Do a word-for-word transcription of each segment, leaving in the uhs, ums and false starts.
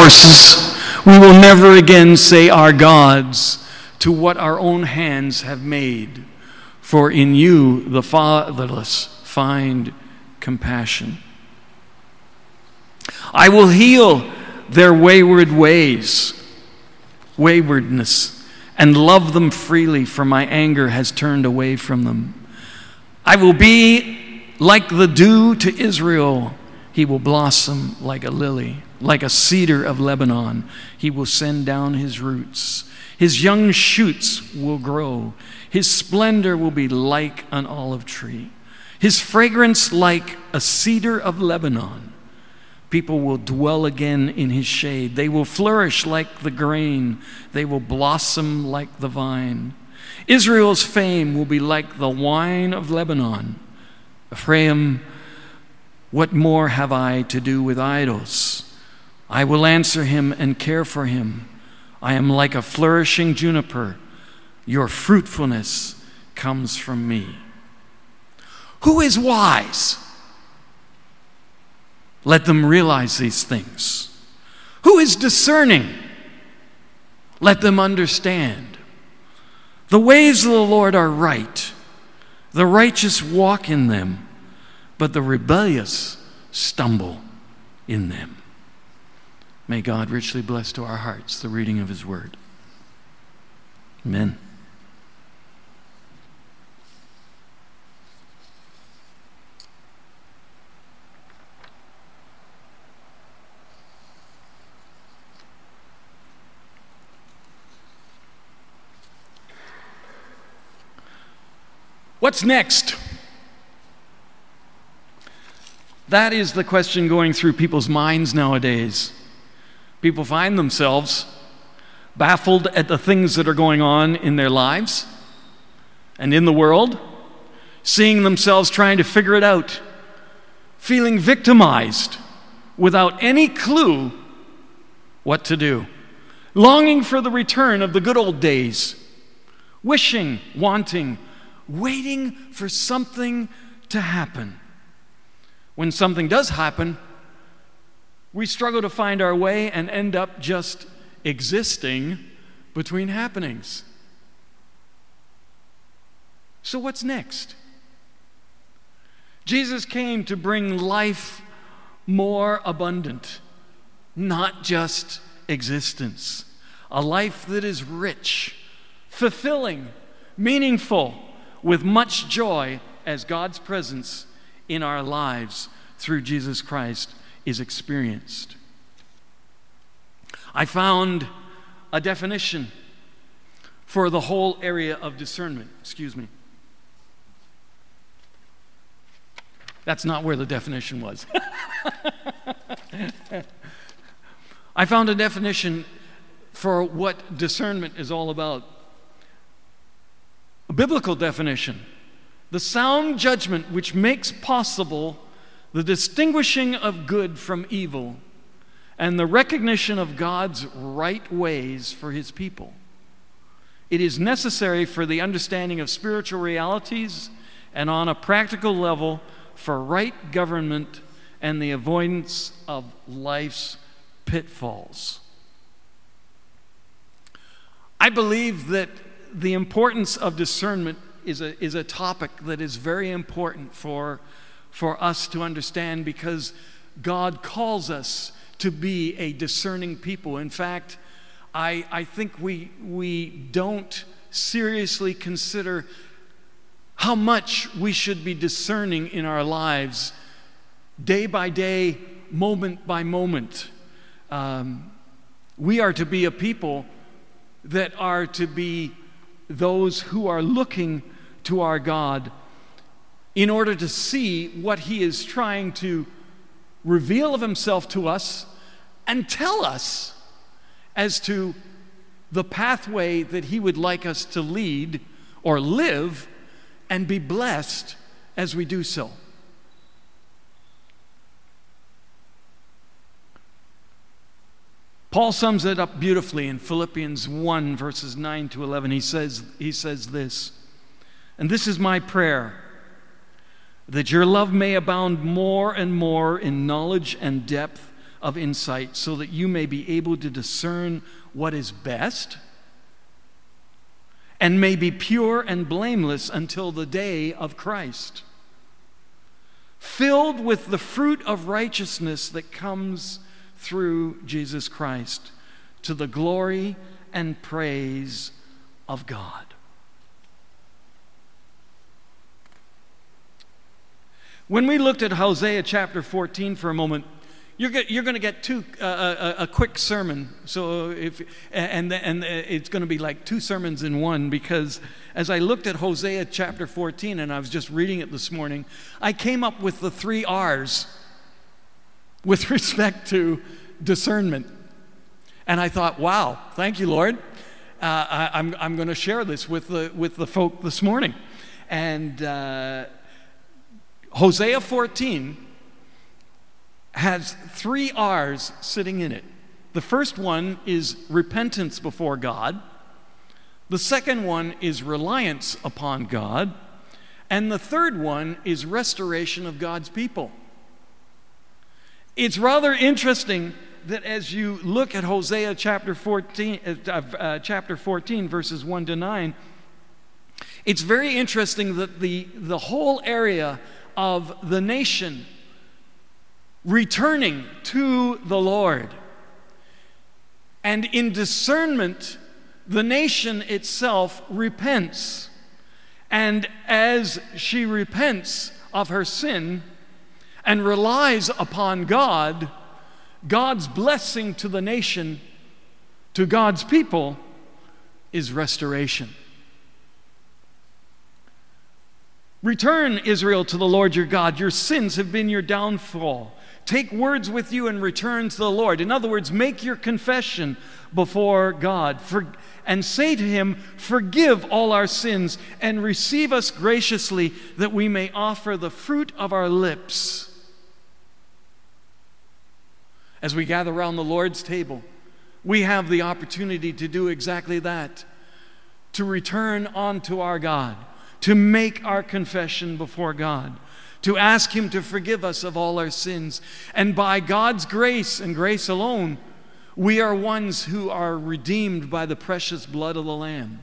resources. We will never again say our gods to what our own hands have made. For in you the fatherless find compassion. I will heal their wayward ways, waywardness, and love them freely, for my anger has turned away from them. I will be like the dew to Israel. He will blossom like a lily, like a cedar of Lebanon. He will send down his roots. His young shoots will grow. His splendor will be like an olive tree. His fragrance like a cedar of Lebanon. People will dwell again in his shade. They will flourish like the grain. They will blossom like the vine. Israel's fame will be like the wine of Lebanon. Ephraim, what more have I to do with idols? I will answer him and care for him. I am like a flourishing juniper. Your fruitfulness comes from me. Who is wise? Let them realize these things. Who is discerning? Let them understand. The ways of the Lord are right. The righteous walk in them, but the rebellious stumble in them. May God richly bless to our hearts the reading of his word. Amen. What's next? That is the question going through people's minds nowadays. People find themselves baffled at the things that are going on in their lives and in the world, seeing themselves trying to figure it out, feeling victimized without any clue what to do, longing for the return of the good old days, wishing, wanting, waiting for something to happen. When something does happen, we struggle to find our way and end up just existing between happenings. So what's next? Jesus came to bring life more abundant, not just existence. A life that is rich, fulfilling, meaningful, with much joy as God's presence in our lives through Jesus Christ is experienced. I found a definition for the whole area of discernment. Excuse me. That's not where the definition was. I found a definition for what discernment is all about. A biblical definition: the sound judgment which makes possible the distinguishing of good from evil and the recognition of God's right ways for his people. It is necessary for the understanding of spiritual realities and on a practical level for right government and the avoidance of life's pitfalls. I believe that the importance of discernment is a, is a topic that is very important for, for us to understand, because God calls us to be a discerning people. In fact, I, I think we, we don't seriously consider how much we should be discerning in our lives, day by day, moment by moment. Um, we are to be a people that are to be those who are looking to our God in order to see what he is trying to reveal of himself to us and tell us as to the pathway that he would like us to lead or live and be blessed as we do so. Paul sums it up beautifully in Philippians one, verses nine to eleven. He says, he says this, "And this is my prayer, that your love may abound more and more in knowledge and depth, of insight so that you may be able to discern what is best and may be pure and blameless until the day of Christ, filled with the fruit of righteousness that comes through Jesus Christ, to the glory and praise of God. When we looked at Hosea chapter fourteen for a moment, you're, get, you're going to get two uh, a, a quick sermon. So if and and it's going to be like two sermons in one, because as I looked at Hosea chapter fourteen and I was just reading it this morning, I came up with the three R's with respect to discernment. And I thought, wow, thank you, Lord. Uh, I, I'm I'm going to share this with the with the folk this morning. And uh, Hosea fourteen has three R's sitting in it. The first one is repentance before God. The second one is reliance upon God. And the third one is restoration of God's people. It's rather interesting that as you look at Hosea chapter fourteen, uh, uh, chapter fourteen, verses one to nine, it's very interesting that the, the whole area of the nation returning to the Lord. And in discernment, the nation itself repents. And as she repents of her sin and relies upon God, God's blessing to the nation, to God's people, is restoration. Return, Israel, to the Lord your God. Your sins have been your downfall. Take words with you and return to the Lord. In other words, make your confession before God for, and say to him, forgive all our sins and receive us graciously, that we may offer the fruit of our lips. As we gather around the Lord's table, we have the opportunity to do exactly that, to return unto our God, to make our confession before God, to ask him to forgive us of all our sins. And by God's grace and grace alone, we are ones who are redeemed by the precious blood of the Lamb.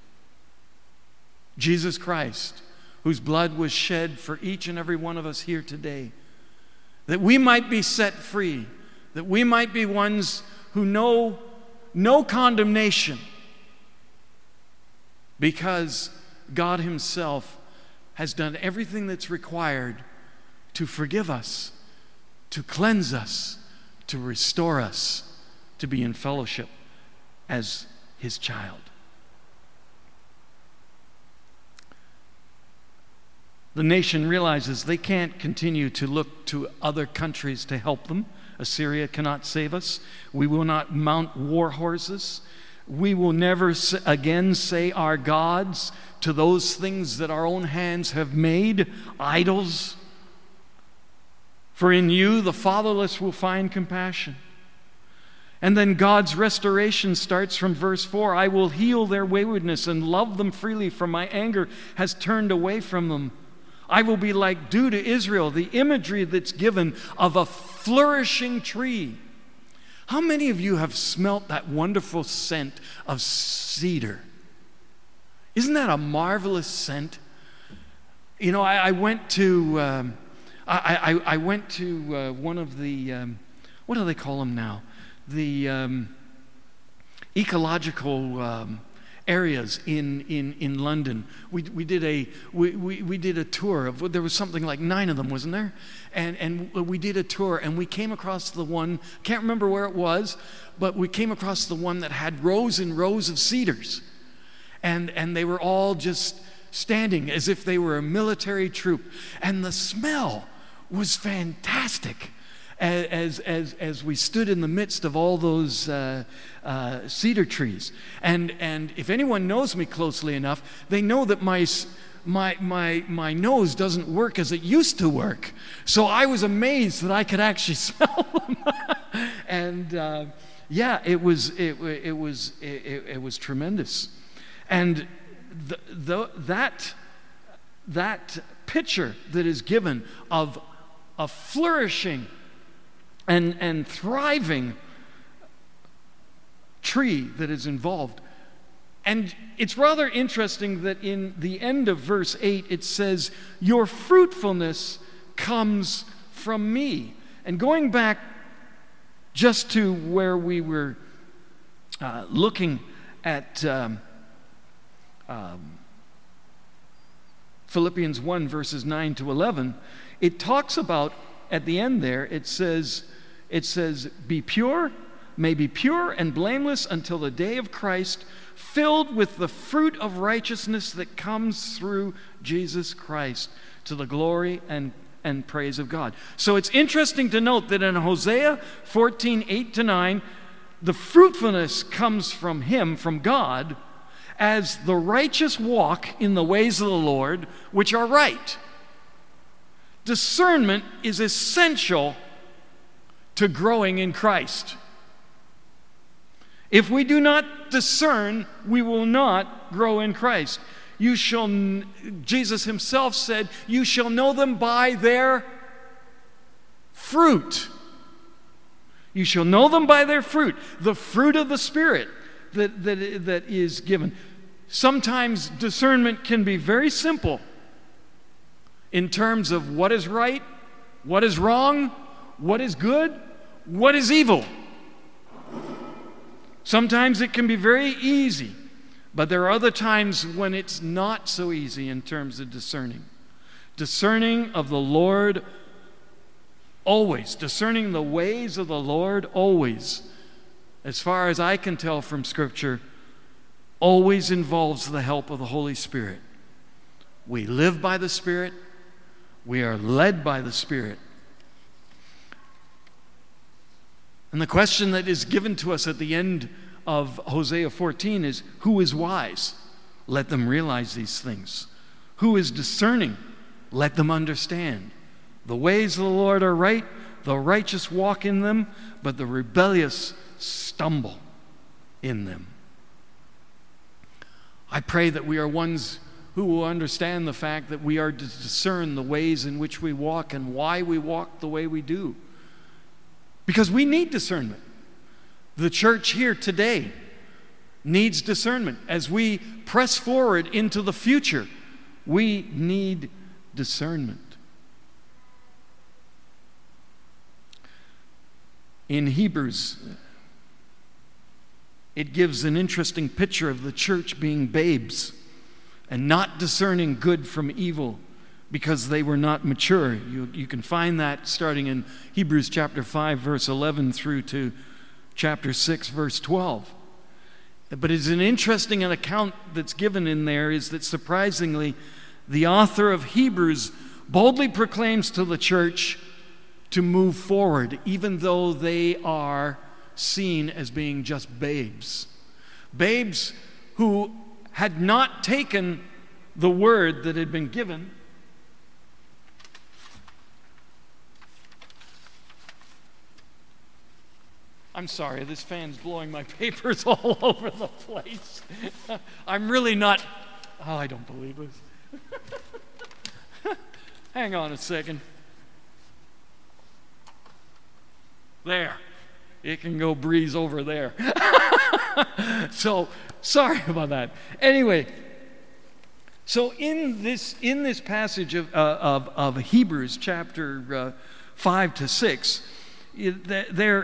Jesus Christ, whose blood was shed for each and every one of us here today, that we might be set free, that we might be ones who know no condemnation, because God himself has done everything that's required to forgive us, to cleanse us, to restore us, to be in fellowship as his child. The nation realizes they can't continue to look to other countries to help them. Assyria cannot save us. We will not mount war horses. We will never again say our gods to those things that our own hands have made, idols. For in you the fatherless will find compassion. And then God's restoration starts from verse four. I will heal their waywardness and love them freely, for my anger has turned away from them. I will be like dew to Israel, the imagery that's given of a flourishing tree. How many of you have smelt that wonderful scent of cedar? Isn't that a marvelous scent? You know, I, I went to um, I, I, I went to uh, one of the um, what do they call them now? The um, ecological um, areas in, in, in London. We we did a we, we, we did a tour of, there was something like nine of them, wasn't there? And and we did a tour, and we came across the one, can't remember where it was, but we came across the one that had rows and rows of cedars. And and they were all just standing as if they were a military troop. And the smell was fantastic as as as we stood in the midst of all those uh, uh, cedar trees. And and if anyone knows me closely enough, they know that my my my my nose doesn't work as it used to work. So I was amazed that I could actually smell them. and uh, yeah, it was it it was it, it was tremendous. And the, the, that, that picture that is given of a flourishing and, and thriving tree that is involved. And it's rather interesting that in the end of verse eight it says, your fruitfulness comes from me. And going back just to where we were uh, looking at um, um, Philippians one verses nine to eleven, it talks about, at the end there, it says, it says, be pure, may be pure and blameless until the day of Christ, filled with the fruit of righteousness that comes through Jesus Christ, to the glory and, and praise of God. So it's interesting to note that in Hosea fourteen, eight to nine, the fruitfulness comes from him, from God, as the righteous walk in the ways of the Lord, which are right. Discernment is essential to growing in Christ. If we do not discern, we will not grow in Christ. You shall, Jesus himself said, you shall know them by their fruit. You shall know them by their fruit, the fruit of the Spirit that, that, that is given. Sometimes discernment can be very simple in terms of what is right, what is wrong, what is good, what is evil. Sometimes it can be very easy, but there are other times when it's not so easy in terms of discerning. Discerning of the Lord always, discerning the ways of the Lord always, as far as I can tell from Scripture, always involves the help of the Holy Spirit. We live by the Spirit. We are led by the Spirit. And the question that is given to us at the end of Hosea fourteen is, who is wise? Let them realize these things. Who is discerning? Let them understand. The ways of the Lord are right, the righteous walk in them, but the rebellious stumble in them. I pray that we are ones who will understand the fact that we are to discern the ways in which we walk and why we walk the way we do. Because we need discernment. The church here today needs discernment. As we press forward into the future, we need discernment. In Hebrews, it gives an interesting picture of the church being babes and not discerning good from evil because they were not mature. You, you can find that starting in Hebrews chapter five, verse eleven through to chapter six, verse twelve. But it's an interesting account that's given in there is that surprisingly, the author of Hebrews boldly proclaims to the church to move forward, even though they are seen as being just babes. Babes who had not taken the word that had been given. I'm sorry, this fan's blowing my papers all over the place. I'm really not... Oh, I don't believe this. Hang on a second. There. It can go breeze over there. So, sorry about that. Anyway, so in this in this passage of uh, of, of Hebrews chapter uh, five to six, there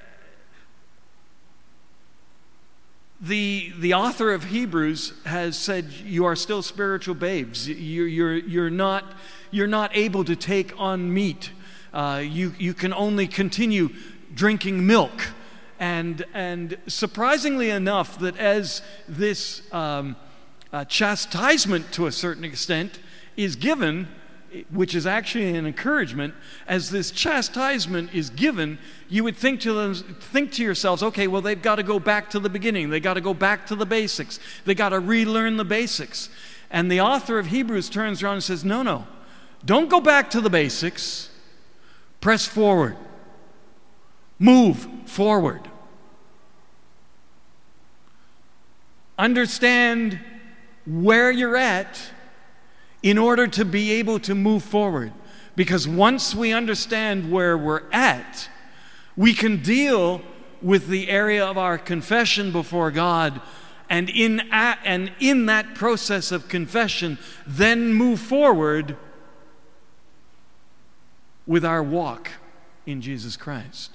the the author of Hebrews has said you are still spiritual babes. You're you're you're not you're not able to take on meat. Uh, you you can only continue drinking milk. And, and surprisingly enough, that as this um, uh, chastisement to a certain extent is given, which is actually an encouragement, as this chastisement is given, you would think to them, think to yourselves, okay, well, they've got to go back to the beginning. They've got to go back to the basics. They've got to relearn the basics. And the author of Hebrews turns around and says, no, no, don't go back to the basics. Press forward. Move forward. Understand where you're at in order to be able to move forward. Because once we understand where we're at, We can deal with the area of our confession before God, and in, a, and in that process of confession, then move forward with our walk in Jesus Christ.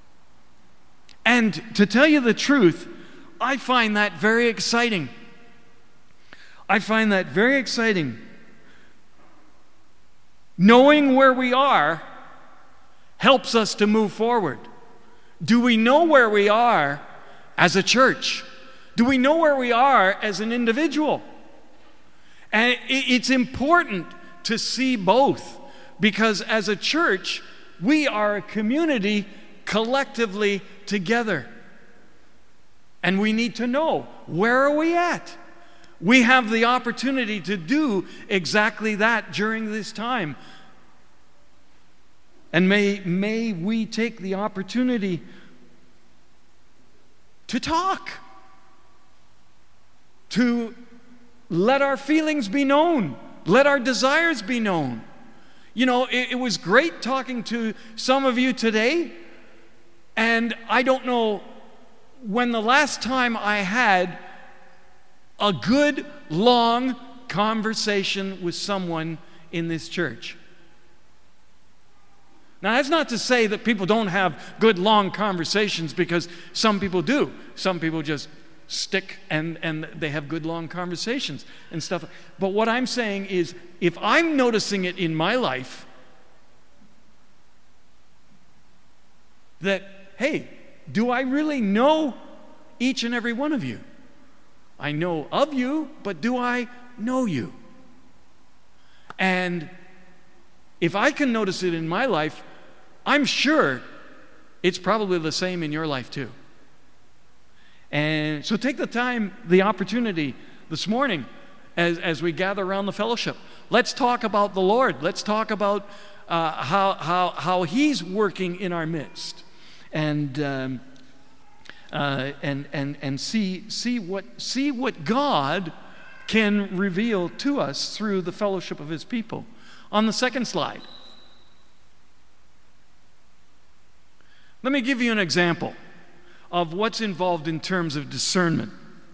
And to tell you the truth, I find that very exciting. I find that very exciting. Knowing where we are helps us to move forward. Do we know where we are as a church? Do we know where we are as an individual? And it's important to see both, because as a church, we are a community collectively together. And we need to know, where are we at? We have the opportunity to do exactly that during this time. And may, may we take the opportunity to talk, to let our feelings be known, let our desires be known. You know, it, it was great talking to some of you today, and I don't know when the last time I had a good, long conversation with someone in this church. Now, that's not to say that people don't have good, long conversations, because some people do. Some people just stick and, and they have good, long conversations and stuff. But what I'm saying is, if I'm noticing it in my life, that, hey, do I really know each and every one of you? I know of you, but do I know you? And if I can notice it in my life, I'm sure it's probably the same in your life too. And so take the time, the opportunity this morning as, as we gather around the fellowship. Let's talk about the Lord. Let's talk about uh, how, how, how He's working in our midst. And um, uh, and and and see see what see what God can reveal to us through the fellowship of His people. On the second slide, let me give you an example of what's involved in terms of discernment.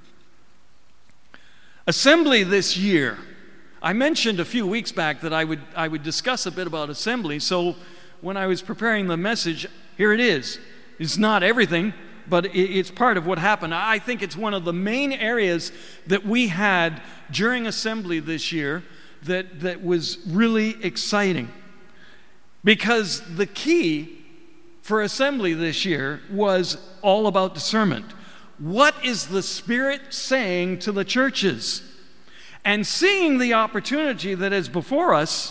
Assembly this year. I mentioned a few weeks back that I would I would discuss a bit about assembly. So when I was preparing the message, here it is. It's not everything, but it's part of what happened. I think it's one of the main areas that we had during assembly this year that, that was really exciting. Because the key for assembly this year was all about discernment. What is the Spirit saying to the churches? And seeing the opportunity that is before us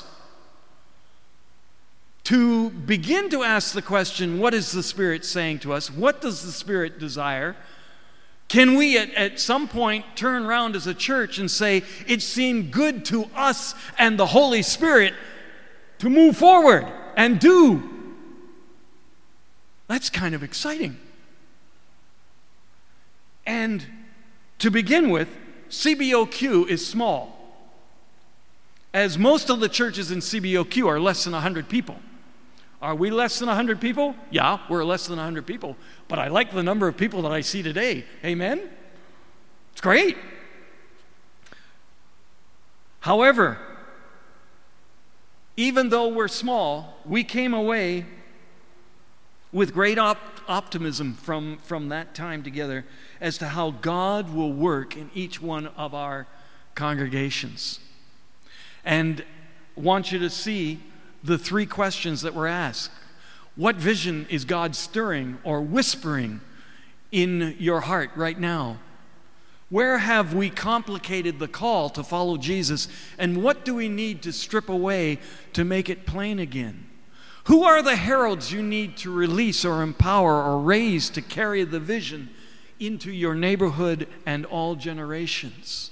to begin to ask the question, what is the Spirit saying to us? What does the Spirit desire? Can we at, at some point turn around as a church and say, it seemed good to us and the Holy Spirit to move forward and do? That's kind of exciting. And to begin with, C B O Q is small, as most of the churches in C B O Q are less than one hundred people. Are we less than one hundred people? Yeah, we're less than one hundred people. But I like the number of people that I see today. Amen? It's great. However, even though we're small, we came away with great op- optimism from, from that time together as to how God will work in each one of our congregations. And want you to see the three questions that were asked. What vision is God stirring or whispering in your heart right now? Where have we complicated the call to follow Jesus? And what do we need to strip away to make it plain again? Who are the heralds you need to release or empower or raise to carry the vision into your neighborhood and all generations?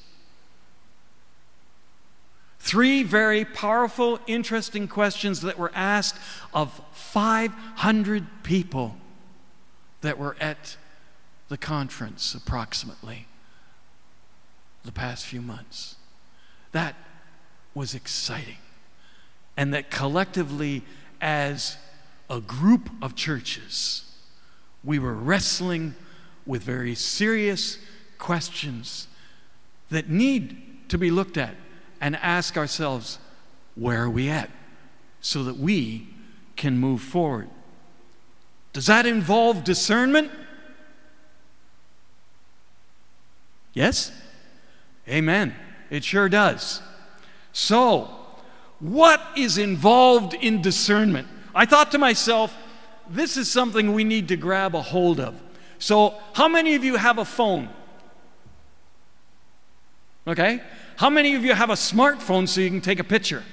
Three very powerful, interesting questions that were asked of five hundred people that were at the conference approximately the past few months. That was exciting. And that collectively, as a group of churches, we were wrestling with very serious questions that need to be looked at and ask ourselves, where are we at? So that we can move forward. Does that involve discernment? Yes? Amen. It sure does. So, what is involved in discernment? I thought to myself, this is something we need to grab a hold of. So, how many of you have a phone? Okay? How many of you have a smartphone so you can take a picture?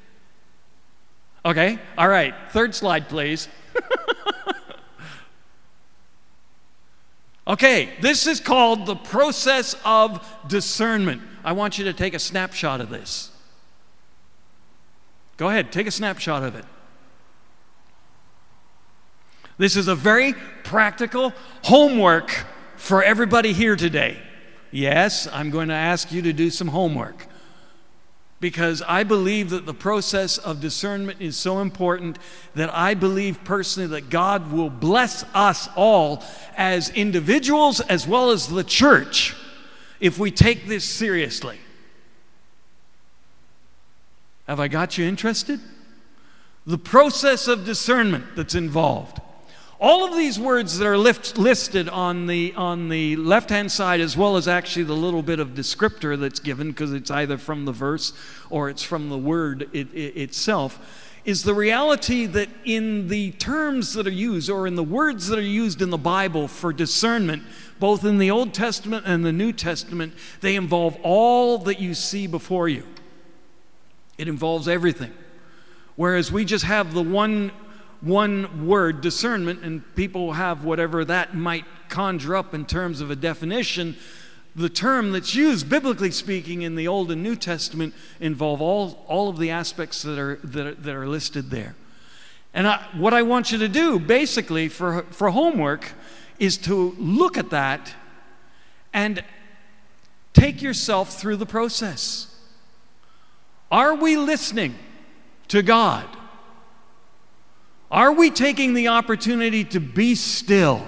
Okay? All right. Third slide, please. Okay, this is called the process of discernment. I want you to take a snapshot of this. Go ahead, take a snapshot of it. This is a very practical homework for everybody here today. Yes, I'm going to ask you to do some homework, because I believe that the process of discernment is so important that I believe personally that God will bless us all as individuals as well as the church if we take this seriously. Have I got you interested? The process of discernment that's involved. All of these words that are lift, listed on the, on the left-hand side, as well as actually the little bit of descriptor that's given, because it's either from the verse or it's from the word it, it, itself, is the reality that in the terms that are used, or in the words that are used in the Bible for discernment, both in the Old Testament and the New Testament, they involve all that you see before you. It involves everything. Whereas we just have the one one word, discernment, and people have whatever that might conjure up in terms of a definition. The term that's used, biblically speaking, in the Old and New Testament involve all, all of the aspects that are, that are, that are listed there. And I, what I want you to do, basically, for, for homework, is to look at that and take yourself through the process. Are we listening to God? Are we taking the opportunity to be still?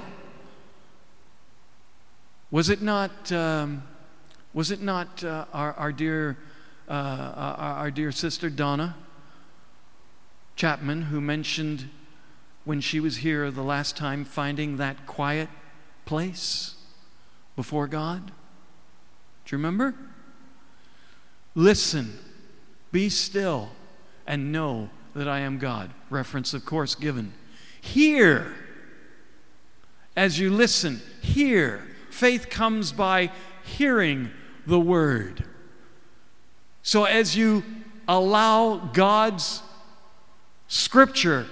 Was it not? Um, was it not uh, our, our dear, uh, our, our dear sister Donna Chapman who mentioned when she was here the last time finding that quiet place before God? Do you remember? Listen, be still, and know that I am God. Reference, of course, given. Hear. As you listen, hear. Faith comes by hearing the word. So as you allow God's scripture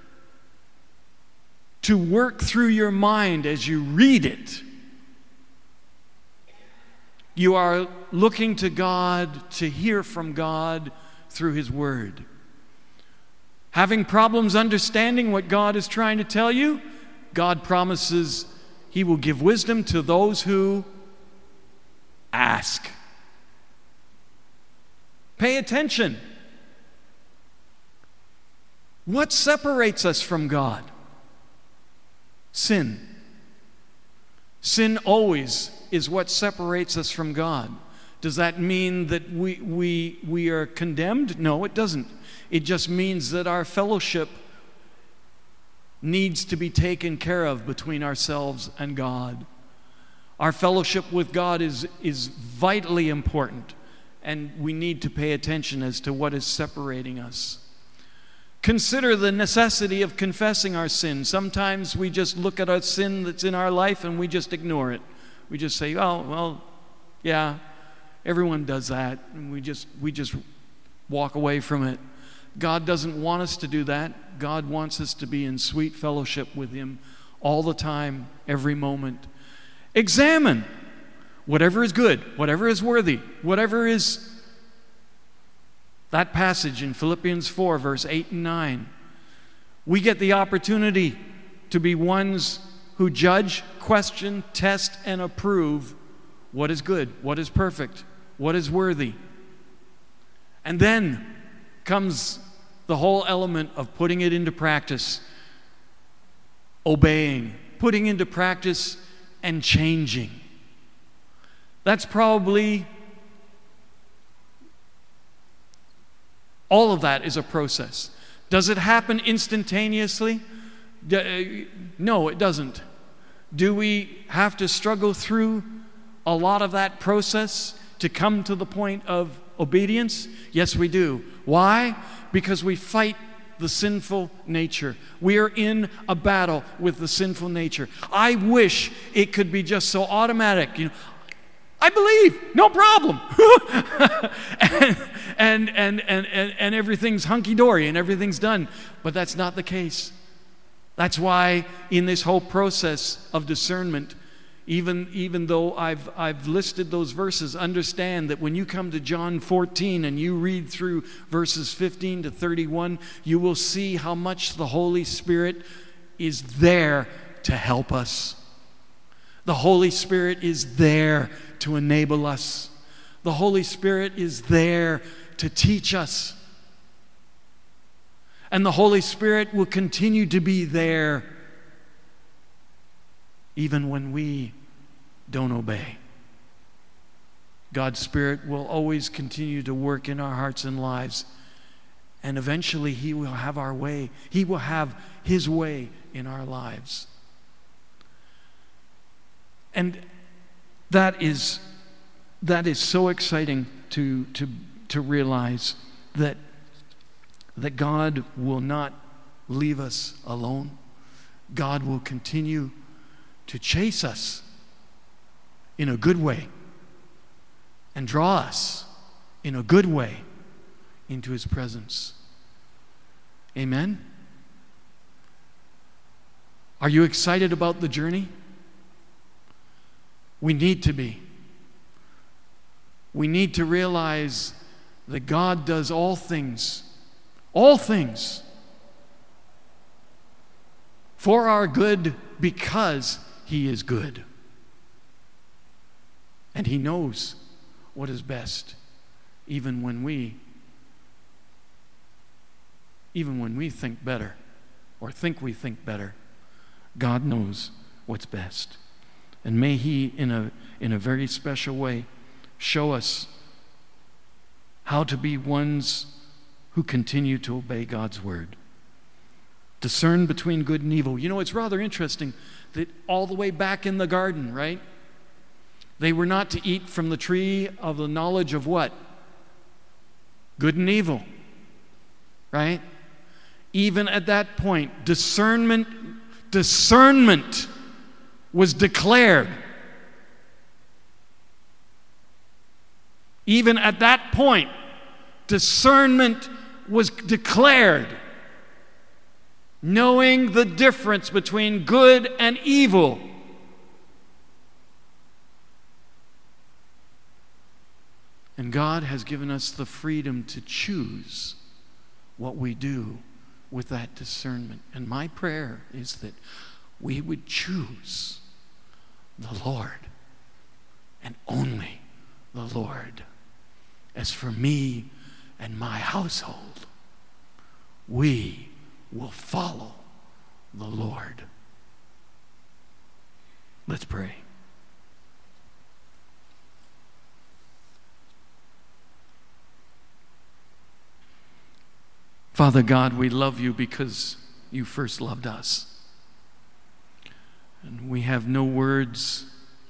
to work through your mind as you read it, you are looking to God to hear from God through His word. Having problems understanding what God is trying to tell you, God promises He will give wisdom to those who ask. Pay attention. What separates us from God? Sin. Sin always is what separates us from God. Does that mean that we, we, we are condemned? No, it doesn't. It just means that our fellowship needs to be taken care of between ourselves and God. Our fellowship with God is, is vitally important, and we need to pay attention as to what is separating us. Consider the necessity of confessing our sin. Sometimes we just look at a sin that's in our life and we just ignore it. We just say, oh, well, yeah, everyone does that, and we just we just walk away from it. God doesn't want us to do that. God wants us to be in sweet fellowship with Him all the time, every moment. Examine whatever is good, whatever is worthy, whatever is that passage in Philippians four, verse eight and nine. We get the opportunity to be ones who judge, question, test, and approve what is good, what is perfect, what is worthy. And then comes the whole element of putting it into practice obeying, putting into practice, and changing. That's probably, all of that is a process. Does it happen instantaneously? No, it doesn't. Do we have to struggle through a lot of that process to come to the point of obedience? Yes, we do. Why? Because we fight the sinful nature. We are in a battle with the sinful nature. I wish it could be just so automatic. You know, I believe, no problem. and, and, and, and, and, and everything's hunky-dory and everything's done. But that's not the case. That's why in this whole process of discernment, even, even though I've, I've listed those verses, understand that when you come to John fourteen and you read through verses fifteen to thirty-one, you will see how much the Holy Spirit is there to help us. The Holy Spirit is there to enable us. The Holy Spirit is there to teach us. And the Holy Spirit will continue to be there even when we don't obey. God's Spirit will always continue to work in our hearts and lives. And eventually He will have our way. He will have His way in our lives. And that is that is so exciting to to to realize that that God will not leave us alone. God will continue to chase us in a good way and draw us in a good way into His presence. Amen? Are you excited about the journey? We need to be. We need to realize that God does all things, all things, for our good because He is good. And He knows what is best, even when we, even when we think better, or think we think better. God knows what's best. And may He, in a, in a very special way, show us how to be ones who continue to obey God's word. Discern between good and evil. You know, it's rather interesting that all the way back in the garden, right? They were not to eat from the tree of the knowledge of what? Good and evil, right? Even at that point, discernment, discernment was declared. Even at that point, discernment was declared. Knowing the difference between good and evil. And God has given us the freedom to choose what we do with that discernment. And my prayer is that we would choose the Lord and only the Lord. As for me and my household, we will follow the Lord. Let's pray. Father God, we love you because you first loved us. And we have no words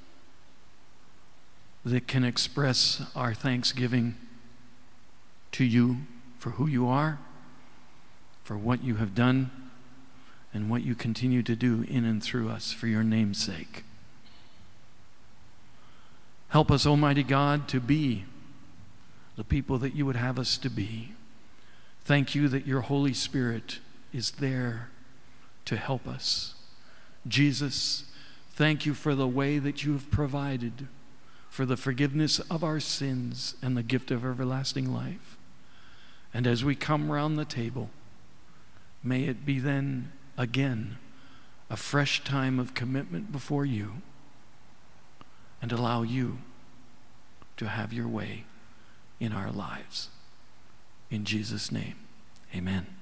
that can express our thanksgiving to you for who you are, for what you have done, and what you continue to do in and through us for your name's sake. Help us, Almighty God, to be the people that you would have us to be. Thank you that your Holy Spirit is there to help us. Jesus, thank you for the way that you have provided for the forgiveness of our sins and the gift of everlasting life. And as we come round the table, may it be then again a fresh time of commitment before you, and allow you to have your way in our lives. In Jesus' name, amen.